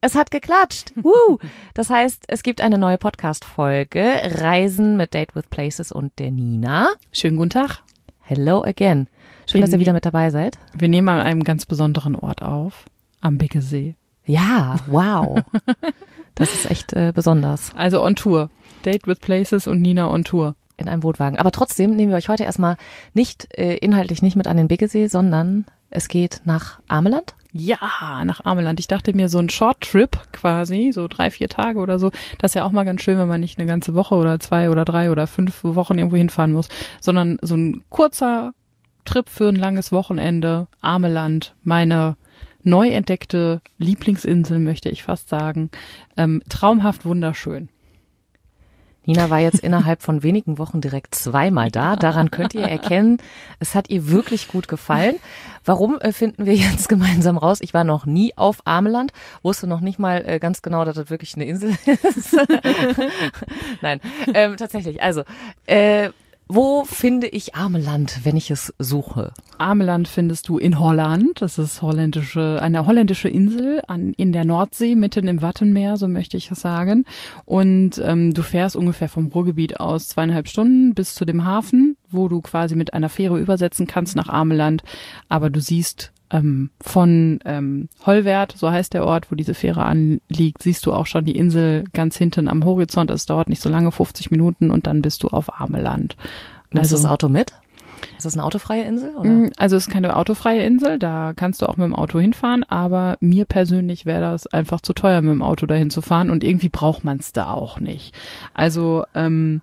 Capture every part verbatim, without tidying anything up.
Es hat geklatscht. Woo. Das heißt, es gibt eine neue Podcast-Folge, Reisen mit Date with Places und der Nina. Schönen guten Tag. Hello again. Schön, wir dass ihr wieder mit dabei seid. Wir nehmen an einem ganz besonderen Ort auf, am Biggesee. Ja, wow. Das ist echt äh, besonders. Also on Tour. Date with Places und Nina on Tour. In einem Wohnwagen. Aber trotzdem nehmen wir euch heute erstmal nicht, äh, inhaltlich nicht mit an den Biggesee, sondern es geht nach Ameland. Ja, nach Ameland. Ich dachte mir, so ein Short-Trip quasi, so drei, vier Tage oder so, das ist ja auch mal ganz schön, wenn man nicht eine ganze Woche oder zwei oder drei oder fünf Wochen irgendwo hinfahren muss, sondern so ein kurzer Trip für ein langes Wochenende. Ameland, meine neu entdeckte Lieblingsinsel, möchte ich fast sagen. Ähm, traumhaft wunderschön. Nina war jetzt innerhalb von wenigen Wochen direkt zweimal da. Daran könnt ihr erkennen, es hat ihr wirklich gut gefallen. Warum äh, finden wir jetzt gemeinsam raus? Ich war noch nie auf Ameland, wusste noch nicht mal äh, ganz genau, dass das wirklich eine Insel ist. Nein, ähm, tatsächlich. Also, äh, wo finde ich Ameland, wenn ich es suche? Ameland findest du in Holland. Das ist holländische, eine holländische Insel an, in der Nordsee, mitten im Wattenmeer, so möchte ich es sagen. Und ähm, du fährst ungefähr vom Ruhrgebiet aus zweieinhalb Stunden bis zu dem Hafen, wo du quasi mit einer Fähre übersetzen kannst nach Ameland. Aber du siehst ähm, von ähm, Holwerd, so heißt der Ort, wo diese Fähre anliegt, siehst du auch schon die Insel ganz hinten am Horizont. Es dauert nicht so lange, fünfzig Minuten, und dann bist du auf Ameland. Nimmst du das Auto mit? Ist das eine autofreie Insel? Oder? Also es ist keine autofreie Insel, da kannst du auch mit dem Auto hinfahren, aber mir persönlich wäre das einfach zu teuer, mit dem Auto dahin zu fahren, und irgendwie braucht man es da auch nicht. Also ähm,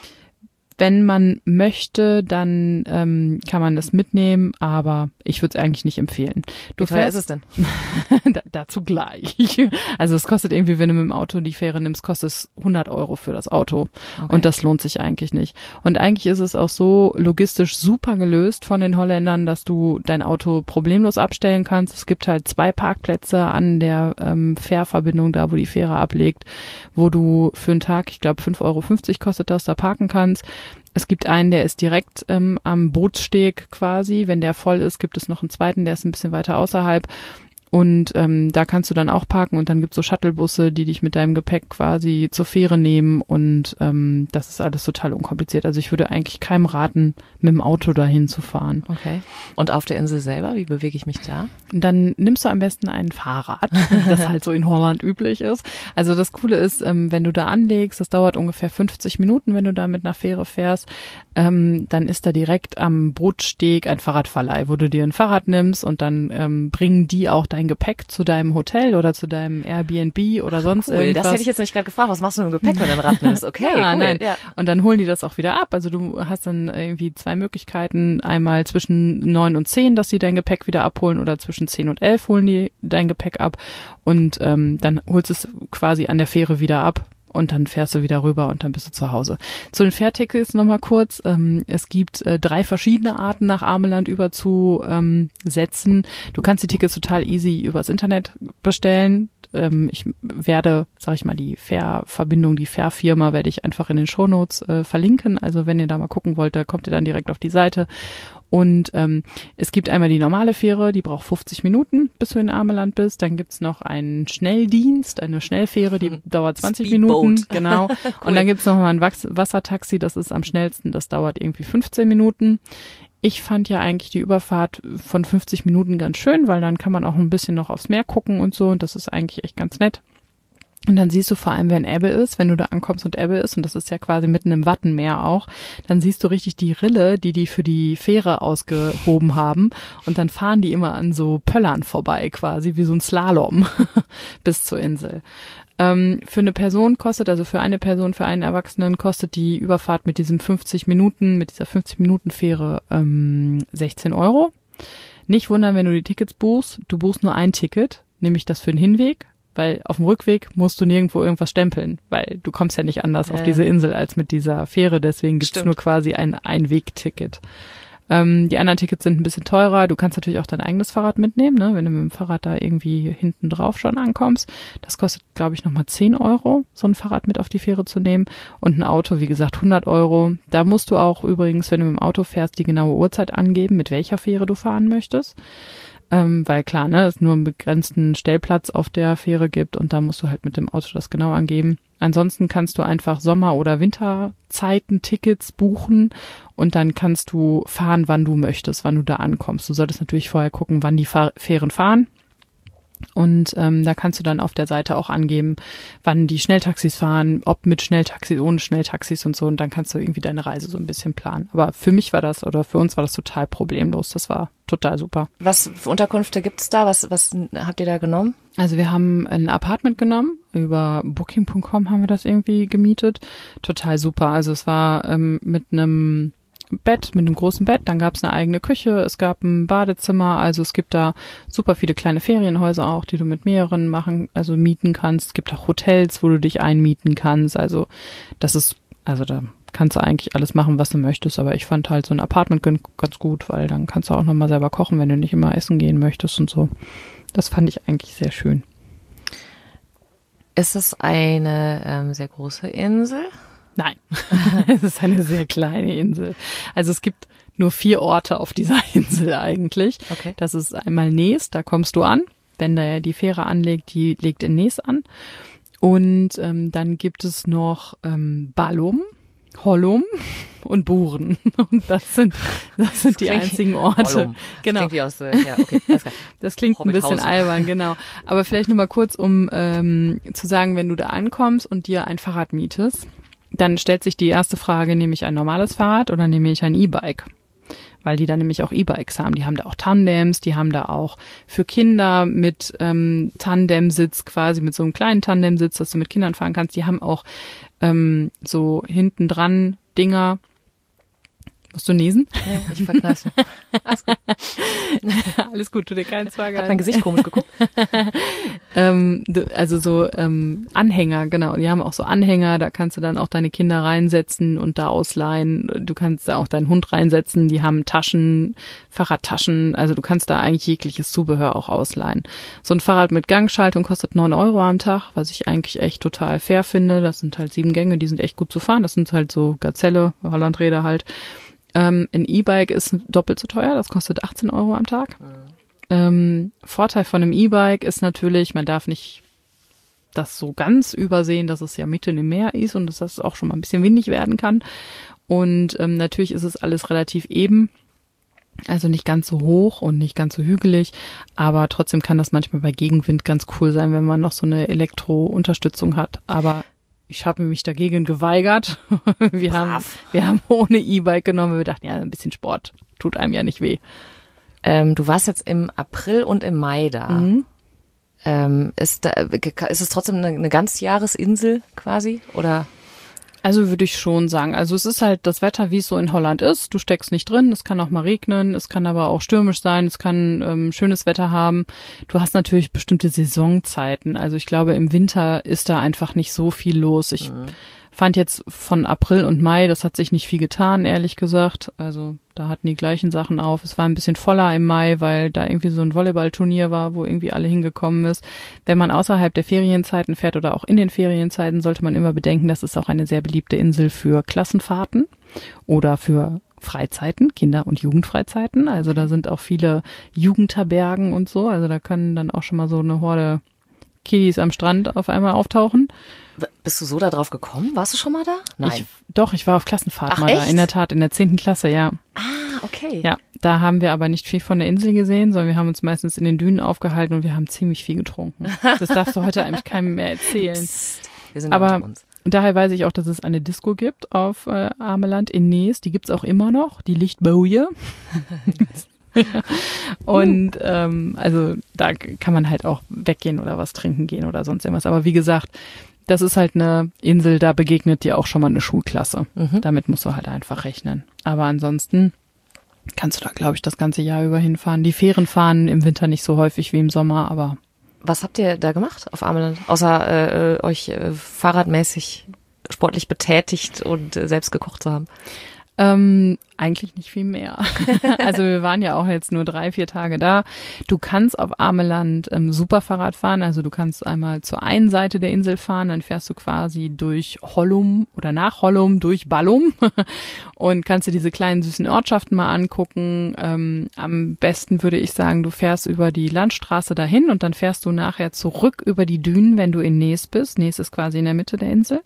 wenn man möchte, dann ähm, kann man das mitnehmen, aber ich würde es eigentlich nicht empfehlen. Du Wie teuer ist es denn? da, dazu gleich. Also es kostet irgendwie, wenn du mit dem Auto die Fähre nimmst, kostet es hundert Euro für das Auto. Okay. Und das lohnt sich eigentlich nicht. Und eigentlich ist es auch so logistisch super gelöst von den Holländern, dass du dein Auto problemlos abstellen kannst. Es gibt halt zwei Parkplätze an der ähm, Fährverbindung, da wo die Fähre ablegt, wo du für einen Tag, ich glaube fünf Euro fünfzig kostet das, da parken kannst. Es gibt einen, der ist direkt ähm, am Bootssteg quasi. Wenn der voll ist, gibt es noch einen zweiten, der ist ein bisschen weiter außerhalb. Und ähm, da kannst du dann auch parken, und dann gibt's so Shuttlebusse, die dich mit deinem Gepäck quasi zur Fähre nehmen, und ähm, das ist alles total unkompliziert. Also ich würde eigentlich keinem raten, mit dem Auto dahin zu fahren. Okay. Und auf der Insel selber, wie bewege ich mich da? Dann nimmst du am besten ein Fahrrad, das halt so in Holland üblich ist. Also das Coole ist, ähm, wenn du da anlegst, das dauert ungefähr fünfzig Minuten, wenn du da mit einer Fähre fährst, ähm, dann ist da direkt am Bootssteg ein Fahrradverleih, wo du dir ein Fahrrad nimmst, und dann ähm, bringen die auch dein Gepäck zu deinem Hotel oder zu deinem Airbnb oder sonst cool, irgendwas. Das hätte ich jetzt nicht gerade gefragt. Was machst du mit dem Gepäck, wenn du ein Rad nimmst? Okay, ja, cool. Nein. Ja. Und dann holen die das auch wieder ab. Also du hast dann irgendwie zwei Möglichkeiten. Einmal zwischen neun und zehn, dass sie dein Gepäck wieder abholen, oder zwischen zehn und elf holen die dein Gepäck ab. Und ähm, dann holst du es quasi an der Fähre wieder ab. Und dann fährst du wieder rüber, und dann bist du zu Hause. Zu den Fährtickets nochmal kurz. Ähm, es gibt äh, drei verschiedene Arten, nach Ameland überzusetzen. Ähm, du kannst die Tickets total easy übers Internet bestellen. Ähm, ich werde, sag ich mal, die Fährverbindung, die Fährfirma werde ich einfach in den Shownotes äh, verlinken. Also wenn ihr da mal gucken wollt, da kommt ihr dann direkt auf die Seite. Und ähm, es gibt einmal die normale Fähre, die braucht fünfzig Minuten, bis du in Ameland bist. Dann gibt's noch einen Schnelldienst, eine Schnellfähre, die dauert zwanzig Speedboat. Minuten. Genau. Cool. Und dann gibt's noch mal ein Wassertaxi, das ist am schnellsten, das dauert irgendwie fünfzehn Minuten. Ich fand ja eigentlich die Überfahrt von fünfzig Minuten ganz schön, weil dann kann man auch ein bisschen noch aufs Meer gucken und so, und das ist eigentlich echt ganz nett. Und dann siehst du vor allem, wenn Ebbe ist, wenn du da ankommst und Ebbe ist, und das ist ja quasi mitten im Wattenmeer auch, dann siehst du richtig die Rille, die die für die Fähre ausgehoben haben, und dann fahren die immer an so Pöllern vorbei quasi, wie so ein Slalom bis zur Insel. Ähm, für eine Person kostet, also für eine Person, für einen Erwachsenen kostet die Überfahrt mit diesem fünfzig Minuten, mit dieser fünfzig Minuten Fähre ähm, sechzehn Euro. Nicht wundern, wenn du die Tickets buchst, du buchst nur ein Ticket, nämlich das für den Hinweg. Weil auf dem Rückweg musst du nirgendwo irgendwas stempeln, weil du kommst ja nicht anders ja. auf diese Insel als mit dieser Fähre, deswegen gibt's nur quasi ein Einwegticket. Ähm, die anderen Tickets sind ein bisschen teurer. Du kannst natürlich auch dein eigenes Fahrrad mitnehmen, ne? Wenn du mit dem Fahrrad da irgendwie hinten drauf schon ankommst. Das kostet, glaube ich, nochmal zehn Euro, so ein Fahrrad mit auf die Fähre zu nehmen. Und ein Auto, wie gesagt, hundert Euro. Da musst du auch übrigens, wenn du mit dem Auto fährst, die genaue Uhrzeit angeben, mit welcher Fähre du fahren möchtest. Ähm, weil klar, ne, es nur einen begrenzten Stellplatz auf der Fähre gibt und da musst du halt mit dem Auto das genau angeben. Ansonsten kannst du einfach Sommer- oder Winterzeiten-Tickets buchen und dann kannst du fahren, wann du möchtest, wann du da ankommst. Du solltest natürlich vorher gucken, wann die Fahr- Fähren fahren. Und ähm, da kannst du dann auf der Seite auch angeben, wann die Schnelltaxis fahren, ob mit Schnelltaxis, ohne Schnelltaxis und so. Und dann kannst du irgendwie deine Reise so ein bisschen planen. Aber für mich war das oder für uns war das total problemlos. Das war total super. Was für Unterkünfte gibt's da? Was, was habt ihr da genommen? Also wir haben ein Apartment genommen. Über Booking Punkt com haben wir das irgendwie gemietet. Total super. Also es war ähm, mit einem Bett, mit einem großen Bett, dann gab es eine eigene Küche, es gab ein Badezimmer, also es gibt da super viele kleine Ferienhäuser auch, die du mit mehreren machen, also mieten kannst. Es gibt auch Hotels, wo du dich einmieten kannst, also das ist, also da kannst du eigentlich alles machen, was du möchtest, aber ich fand halt so ein Apartment ganz gut, weil dann kannst du auch nochmal selber kochen, wenn du nicht immer essen gehen möchtest und so. Das fand ich eigentlich sehr schön. Ist es eine ähm, sehr große Insel? Nein, es ist eine sehr kleine Insel. Also es gibt nur vier Orte auf dieser Insel eigentlich. Okay. Das ist einmal Nes, da kommst du an, wenn da die Fähre anlegt, die legt in Nes an. Und ähm, dann gibt es noch ähm, Ballum, Hollum und Buren. Und das sind das sind die einzigen Orte. Hollum. Genau. Das klingt wie aus, äh, ja, okay, alles klar. Das klingt ein bisschen albern, genau. Aber vielleicht nur mal kurz, um ähm, zu sagen, wenn du da ankommst und dir ein Fahrrad mietest, dann stellt sich die erste Frage, nehme ich ein normales Fahrrad oder nehme ich ein E-Bike? Weil die da nämlich auch E-Bikes haben. Die haben da auch Tandems, die haben da auch für Kinder mit ähm, Tandemsitz quasi, mit so einem kleinen Tandemsitz, dass du mit Kindern fahren kannst. Die haben auch ähm, so hinten dran Dinger. Musst du niesen? Ja, ich verkneife. Alles gut. Alles gut, tu dir keinen Zwang an. Hat mein Gesicht komisch geguckt. ähm, also so ähm, Anhänger, genau. Die haben auch so Anhänger, da kannst du dann auch deine Kinder reinsetzen und da ausleihen. Du kannst da auch deinen Hund reinsetzen. Die haben Taschen, Fahrradtaschen. Also du kannst da eigentlich jegliches Zubehör auch ausleihen. So ein Fahrrad mit Gangschaltung kostet neun Euro am Tag, was ich eigentlich echt total fair finde. Das sind halt sieben Gänge, die sind echt gut zu fahren. Das sind halt so Gazelle, Hollandräder halt. Ähm, ein E-Bike ist doppelt so teuer, das kostet achtzehn Euro am Tag. Mhm. Ähm, Vorteil von einem E-Bike ist natürlich, man darf nicht das so ganz übersehen, dass es ja mitten im Meer ist und dass das auch schon mal ein bisschen windig werden kann. Und ähm, natürlich ist es alles relativ eben, also nicht ganz so hoch und nicht ganz so hügelig, aber trotzdem kann das manchmal bei Gegenwind ganz cool sein, wenn man noch so eine Elektro-Unterstützung hat. Aber ich habe mich dagegen geweigert. Wir Brav. haben, wir haben ohne E-Bike genommen, weil wir dachten, ja, ein bisschen Sport tut einem ja nicht weh. Ähm, du warst jetzt im April und im Mai da. Mhm. Ähm, ist, da, ist es trotzdem eine, eine Ganzjahresinsel quasi? Oder? Also würde ich schon sagen. Also es ist halt das Wetter, wie es so in Holland ist. Du steckst nicht drin, es kann auch mal regnen, es kann aber auch stürmisch sein, es kann ähm, schönes Wetter haben. Du hast natürlich bestimmte Saisonzeiten. Also ich glaube, im Winter ist da einfach nicht so viel los. Ich mhm. fand jetzt von April und Mai, das hat sich nicht viel getan, ehrlich gesagt. Also da hatten die gleichen Sachen auf. Es war ein bisschen voller im Mai, weil da irgendwie so ein Volleyballturnier war, wo irgendwie alle hingekommen ist. Wenn man außerhalb der Ferienzeiten fährt oder auch in den Ferienzeiten, sollte man immer bedenken, das ist auch eine sehr beliebte Insel für Klassenfahrten oder für Freizeiten, Kinder- und Jugendfreizeiten. Also da sind auch viele Jugendherbergen und so. Also da können dann auch schon mal so eine Horde Kiddies am Strand auf einmal auftauchen. Bist du so da drauf gekommen? Warst du schon mal da? Nein. Ich, doch, ich war auf Klassenfahrt Ach, mal echt? da, in der Tat, in der zehnten Klasse, ja. Ah, okay. Ja, da haben wir aber nicht viel von der Insel gesehen, sondern wir haben uns meistens in den Dünen aufgehalten und wir haben ziemlich viel getrunken. Das darfst du heute eigentlich keinem mehr erzählen. Psst, wir sind aber unter uns. Daher weiß ich auch, dass es eine Disco gibt auf äh, Ameland in Nes. Die gibt's auch immer noch, die Lichtboje. Und ähm, also da kann man halt auch weggehen oder was trinken gehen oder sonst irgendwas. Aber wie gesagt, das ist halt eine Insel, da begegnet dir auch schon mal eine Schulklasse. Mhm. Damit musst du halt einfach rechnen. Aber ansonsten kannst du da, glaube ich, das ganze Jahr über hinfahren. Die Fähren fahren im Winter nicht so häufig wie im Sommer, aber... Was habt ihr da gemacht auf Ameland? Außer äh, euch äh, fahrradmäßig sportlich betätigt und äh, selbst gekocht zu haben? Ähm, eigentlich nicht viel mehr. Also wir waren ja auch jetzt nur drei, vier Tage da. Du kannst auf Ameland ähm, super Fahrrad fahren. Also du kannst einmal zur einen Seite der Insel fahren, dann fährst du quasi durch Hollum oder nach Hollum durch Ballum und kannst dir diese kleinen süßen Ortschaften mal angucken. Ähm, am besten würde ich sagen, du fährst über die Landstraße dahin und dann fährst du nachher zurück über die Dünen, wenn du in Nees bist. Nees ist quasi in der Mitte der Insel.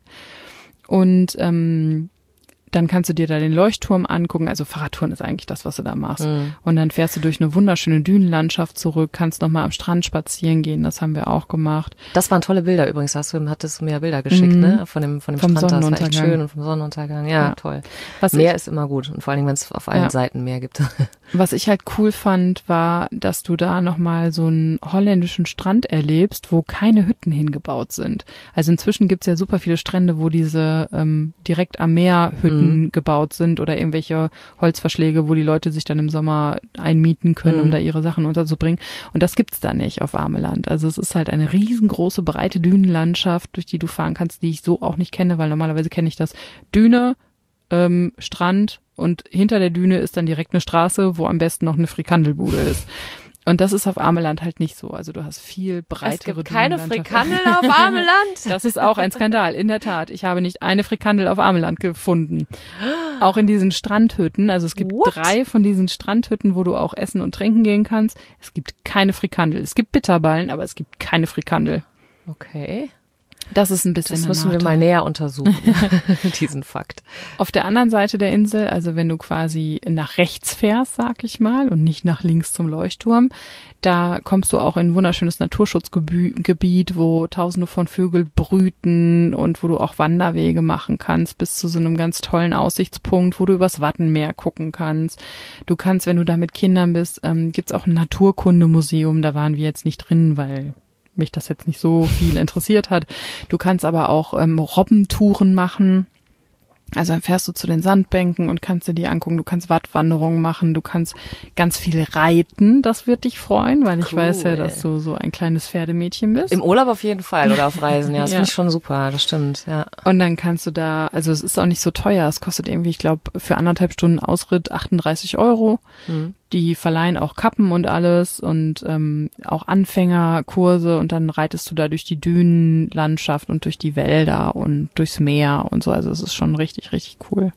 Und ähm, dann kannst du dir da den Leuchtturm angucken. Also Fahrradtouren ist eigentlich das, was du da machst. Mhm. Und dann fährst du durch eine wunderschöne Dünenlandschaft zurück, kannst nochmal am Strand spazieren gehen. Das haben wir auch gemacht. Das waren tolle Bilder übrigens. Hast du, hattest du mir ja Bilder geschickt, mhm. ne? Von dem, von dem vom Strand. Das war Sonnenuntergang. echt schön und vom Sonnenuntergang. Ja, ja. Toll. Was Meer ich, ist immer gut. Und vor allen Dingen, wenn es auf allen ja. Seiten Meer gibt. Was ich halt cool fand, war, dass du da nochmal so einen holländischen Strand erlebst, wo keine Hütten hingebaut sind. Also inzwischen gibt's ja super viele Strände, wo diese ähm, direkt am Meer Hütten mhm. gebaut sind oder irgendwelche Holzverschläge, wo die Leute sich dann im Sommer einmieten können, mhm. um da ihre Sachen unterzubringen. Und das gibt's da nicht auf Ameland. Also es ist halt eine riesengroße, breite Dünenlandschaft, durch die du fahren kannst, die ich so auch nicht kenne, weil normalerweise kenne ich das Düne, ähm, Strand und hinter der Düne ist dann direkt eine Straße, wo am besten noch eine Frikandelbude ist. Und das ist auf Ameland halt nicht so. Also du hast viel breitere Es gibt keine Frikandel auf Ameland? Das ist auch ein Skandal, in der Tat. Ich habe nicht eine Frikandel auf Ameland gefunden. Auch in diesen Strandhütten. Also es gibt What? drei von diesen Strandhütten, wo du auch essen und trinken gehen kannst. Es gibt keine Frikandel. Es gibt Bitterballen, aber es gibt keine Frikandel. Okay. Das ist ein bisschen Das müssen wir mal näher untersuchen, diesen Fakt. Auf der anderen Seite der Insel, also wenn du quasi nach rechts fährst, sag ich mal, und nicht nach links zum Leuchtturm, da kommst du auch in ein wunderschönes Naturschutzgebiet, wo tausende von Vögeln brüten und wo du auch Wanderwege machen kannst, bis zu so einem ganz tollen Aussichtspunkt, wo du übers Wattenmeer gucken kannst. Du kannst, wenn du da mit Kindern bist, ähm, gibt's auch ein Naturkundemuseum, da waren wir jetzt nicht drin, weil mich das jetzt nicht so viel interessiert hat. Du kannst aber auch ähm, Robbentouren machen. Also dann fährst du zu den Sandbänken und kannst dir die angucken. Du kannst Wattwanderungen machen. Du kannst ganz viel reiten. Das wird dich freuen, weil ich cool. weiß ja, dass du so ein kleines Pferdemädchen bist. Im Urlaub auf jeden Fall oder auf Reisen. Ja, das ja. finde ich schon super. Das stimmt, ja. Und dann kannst du da, also es ist auch nicht so teuer. Es kostet irgendwie, ich glaube, für anderthalb Stunden Ausritt achtunddreißig Euro. Mhm. Die verleihen auch Kappen und alles und ähm, auch Anfängerkurse und dann reitest du da durch die Dünenlandschaft und durch die Wälder und durchs Meer und so. Also es ist schon richtig, richtig cool.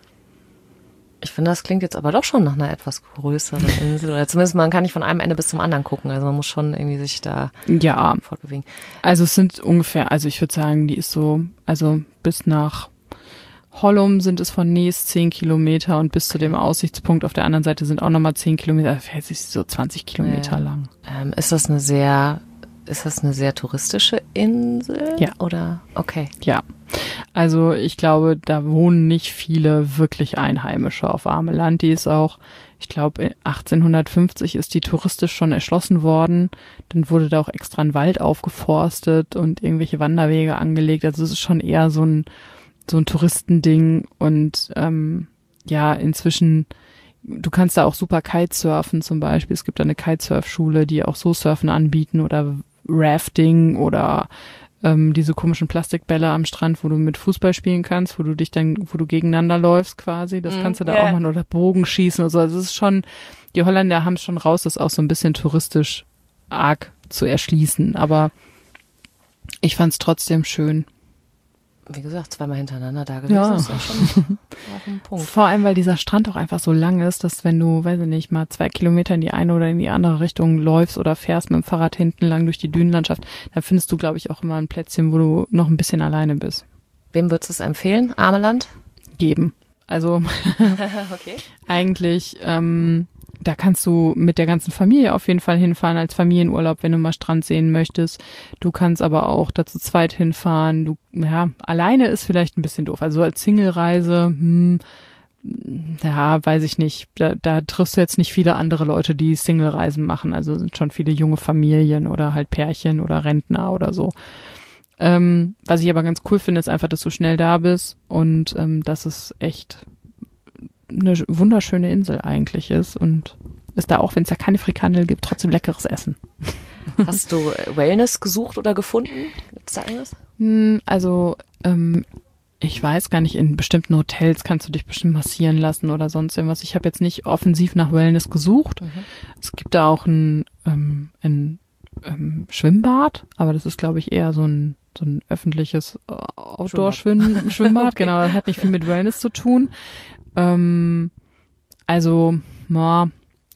Ich finde, das klingt jetzt aber doch schon nach einer etwas größeren Insel. Oder zumindest man kann nicht von einem Ende bis zum anderen gucken. Also man muss schon irgendwie sich da ja. fortbewegen. Also es sind ungefähr, also ich würde sagen, die ist so, also bis nach Hollum sind es von Nees zehn Kilometer und bis zu dem Aussichtspunkt auf der anderen Seite sind auch nochmal zehn Kilometer. Das ist so zwanzig Kilometer ja. lang. Ähm, ist das eine sehr, ist das eine sehr touristische Insel? Ja. Oder? Okay. Ja. Also ich glaube, da wohnen nicht viele wirklich Einheimische auf Ameland. Die ist auch, ich glaube, achtzehnhundertfünfzig ist die touristisch schon erschlossen worden. Dann wurde da auch extra ein Wald aufgeforstet und irgendwelche Wanderwege angelegt. Also es ist schon eher so ein so ein Touristending und ähm, ja, inzwischen, du kannst da auch super Kitesurfen zum Beispiel. Es gibt da eine Kitesurfschule, die auch so Surfen anbieten oder Rafting oder ähm, diese komischen Plastikbälle am Strand, wo du mit Fußball spielen kannst, wo du dich dann, wo du gegeneinander läufst quasi. Das mm, kannst du da yeah. auch machen oder Bogenschießen oder so. Also es ist schon, die Holländer haben es schon raus, das auch so ein bisschen touristisch arg zu erschließen. Aber ich fand's trotzdem schön. Wie gesagt, zweimal hintereinander da gewesen, ja. ist ja schon auf dem Punkt. Vor allem, weil dieser Strand auch einfach so lang ist, dass wenn du, weiß ich nicht, mal zwei Kilometer in die eine oder in die andere Richtung läufst oder fährst mit dem Fahrrad hinten lang durch die Dünenlandschaft, dann findest du, glaube ich, auch immer ein Plätzchen, wo du noch ein bisschen alleine bist. Wem würdest du es empfehlen? Ameland? Geben. Also okay. eigentlich, ähm, da kannst du mit der ganzen Familie auf jeden Fall hinfahren als Familienurlaub, wenn du mal Strand sehen möchtest. Du kannst aber auch da zu zweit hinfahren. Du, ja, alleine ist vielleicht ein bisschen doof. Also als Single-Reise, hm, ja, weiß ich nicht. Da, da triffst du jetzt nicht viele andere Leute, die Single-Reisen machen. Also sind schon viele junge Familien oder halt Pärchen oder Rentner oder so. Ähm, was ich aber ganz cool finde, ist einfach, dass du schnell da bist und ähm, dass es echt eine wunderschöne Insel eigentlich ist und ist da auch, wenn es da keine Frikandel gibt, trotzdem leckeres Essen. Hast du Wellness gesucht oder gefunden? Gibt's da irgendwas? Also ähm, ich weiß gar nicht, in bestimmten Hotels kannst du dich bestimmt massieren lassen oder sonst irgendwas. Ich habe jetzt nicht offensiv nach Wellness gesucht. Mhm. Es gibt da auch ein, ähm, ein ähm, Schwimmbad, aber das ist, glaube ich, eher so ein so ein öffentliches äh, Outdoor-Schwimmbad. Schwimmbad, genau, das hat nicht viel mit Wellness zu tun. Ähm, also, na,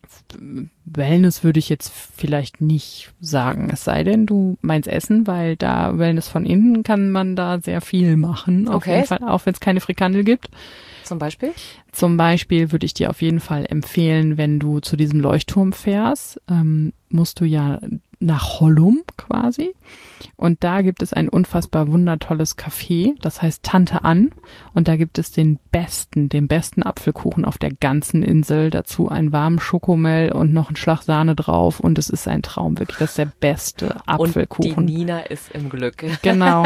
Wellness würde ich jetzt vielleicht nicht sagen, es sei denn, du meinst Essen, weil da Wellness von innen kann man da sehr viel machen, auf okay. jeden Fall, auch wenn es keine Frikandel gibt. Zum Beispiel? Zum Beispiel würde ich dir auf jeden Fall empfehlen, wenn du zu diesem Leuchtturm fährst, ähm, musst du ja nach Hollum quasi. Und da gibt es ein unfassbar wundertolles Café, das heißt Tante Ann. Und da gibt es den besten, den besten Apfelkuchen auf der ganzen Insel. Dazu einen warmen Schokomel und noch einen Schlag Sahne drauf. Und es ist ein Traum, wirklich. Das ist der beste Apfelkuchen. Und die Nina ist im Glück. Genau.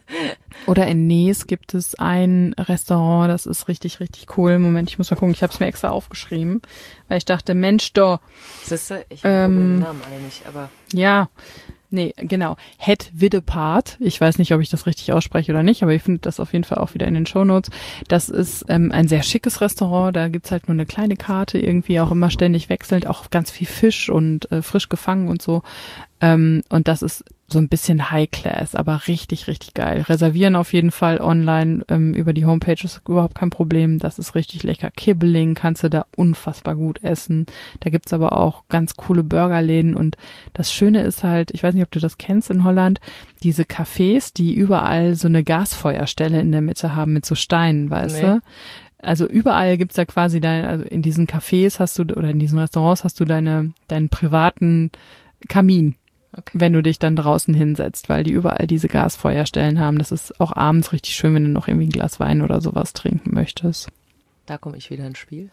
Oder in Nees gibt es ein Restaurant, das ist richtig, richtig cool. Moment, ich muss mal gucken. Ich habe es mir extra aufgeschrieben, weil ich dachte, Mensch, doch. Siehste, ich habe ähm, den Namen alle nicht, aber... Ja, nee, genau. Het Widdepart. Ich weiß nicht, ob ich das richtig ausspreche oder nicht, aber ihr findet das auf jeden Fall auch wieder in den Shownotes. Das ist ähm, ein sehr schickes Restaurant. Da gibt's halt nur eine kleine Karte, irgendwie auch immer ständig wechselnd, auch ganz viel Fisch und äh, frisch gefangen und so. Ähm, und das ist so ein bisschen High Class, aber richtig, richtig geil. Reservieren auf jeden Fall online ähm, über die Homepage, ist überhaupt kein Problem. Das ist richtig lecker. Kibbeling kannst du da unfassbar gut essen. Da gibt's aber auch ganz coole Burgerläden und das Schöne ist halt, ich weiß nicht, ob du das kennst in Holland, diese Cafés, die überall so eine Gasfeuerstelle in der Mitte haben mit so Steinen, weißt nee. du? Also überall gibt's da quasi dein, also in diesen Cafés hast du oder in diesen Restaurants hast du deine deinen privaten Kamin. Okay. Wenn du dich dann draußen hinsetzt, weil die überall diese Gasfeuerstellen haben. Das ist auch abends richtig schön, wenn du noch irgendwie ein Glas Wein oder sowas trinken möchtest. Da komme ich wieder ins Spiel.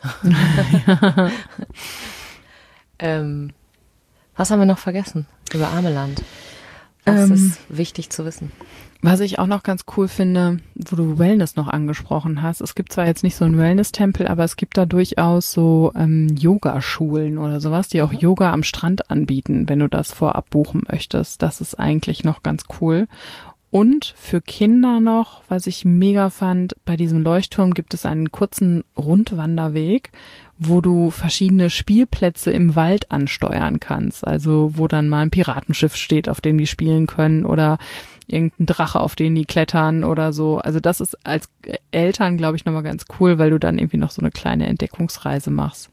ähm, was haben wir noch vergessen über Ameland? Was ähm, ist wichtig zu wissen? Was ich auch noch ganz cool finde, wo du Wellness noch angesprochen hast, es gibt zwar jetzt nicht so einen Wellness-Tempel, aber es gibt da durchaus so ähm, Yogaschulen oder sowas, die auch Yoga am Strand anbieten, wenn du das vorab buchen möchtest. Das ist eigentlich noch ganz cool. Und für Kinder noch, was ich mega fand, bei diesem Leuchtturm gibt es einen kurzen Rundwanderweg, wo du verschiedene Spielplätze im Wald ansteuern kannst. Also wo dann mal ein Piratenschiff steht, auf dem die spielen können oder irgendein Drache, auf den die klettern oder so. Also das ist als Eltern, glaube ich, nochmal ganz cool, weil du dann irgendwie noch so eine kleine Entdeckungsreise machst.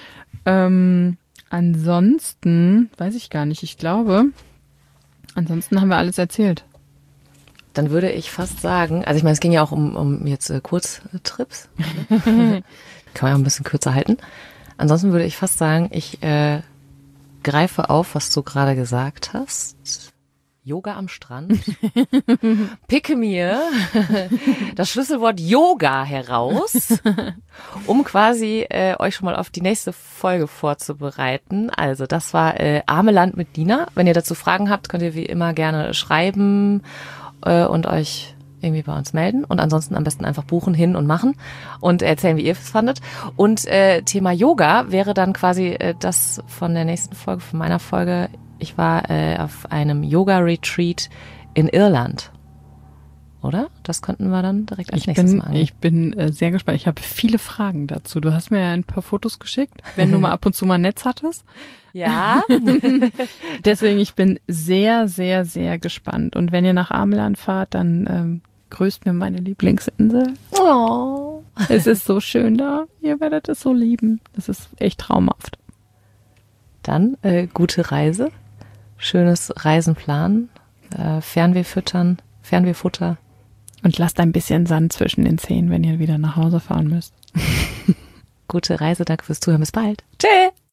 Ähm, ansonsten, weiß ich gar nicht, ich glaube, ansonsten haben wir alles erzählt. Dann würde ich fast sagen, also ich meine, es ging ja auch um, um jetzt äh, Kurztrips. Kann man ja ein bisschen kürzer halten. Ansonsten würde ich fast sagen, ich äh, greife auf, was du gerade gesagt hast. Yoga am Strand. Picke mir das Schlüsselwort Yoga heraus, um quasi äh, euch schon mal auf die nächste Folge vorzubereiten. Also das war äh, Ameland mit Nina. Wenn ihr dazu Fragen habt, könnt ihr wie immer gerne schreiben äh, und euch irgendwie bei uns melden. Und ansonsten am besten einfach buchen, hin und machen und erzählen, wie ihr es fandet. Und äh, Thema Yoga wäre dann quasi äh, das von der nächsten Folge, von meiner Folge. Ich war äh, auf einem Yoga-Retreat in Irland. Oder? Das könnten wir dann direkt als ich nächstes bin, mal angehen. Ich bin äh, sehr gespannt. Ich habe viele Fragen dazu. Du hast mir ja ein paar Fotos geschickt, wenn du mal ab und zu mal Netz hattest. Ja. Deswegen, ich bin sehr, sehr, sehr gespannt. Und wenn ihr nach Ameland fahrt, dann ähm, grüßt mir meine Lieblingsinsel. Oh. Es ist so schön da. Ihr werdet es so lieben. Das ist echt traumhaft. Dann äh, gute Reise. Schönes Reisen planen, äh, Fernweh füttern, Fernwehfutter. Und lasst ein bisschen Sand zwischen den Zähnen, wenn ihr wieder nach Hause fahren müsst. Gute Reise, danke fürs Zuhören, bis bald. Tschüss!